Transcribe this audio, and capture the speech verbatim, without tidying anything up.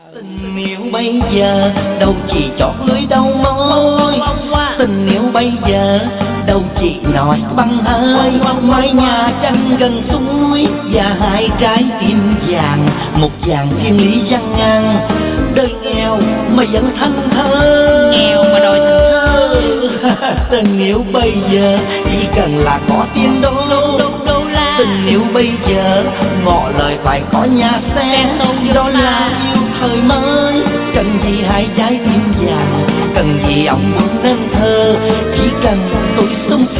Tình yêu bây giờ đâu chỉ chót lưỡi đầu môi, tình yêu bây giờ đâu chỉ nói bằng hơi. Mái nhà tranh gần suối và hai trái tim vàng, một vàng thiên lý văng ngang. Đời nghèo mà vẫn thanh thơ, nghèo mà đòi thành thơ. Tình yêu bây giờ chỉ cần là có tiền đô, đô la. Tình yêu bây giờ ngỏ lời phải có nhà xe, đó là yêu thời mới. Cần gì hai trái tim vàng, cần gì ông muốn nên thơ, chỉ cần tôi sống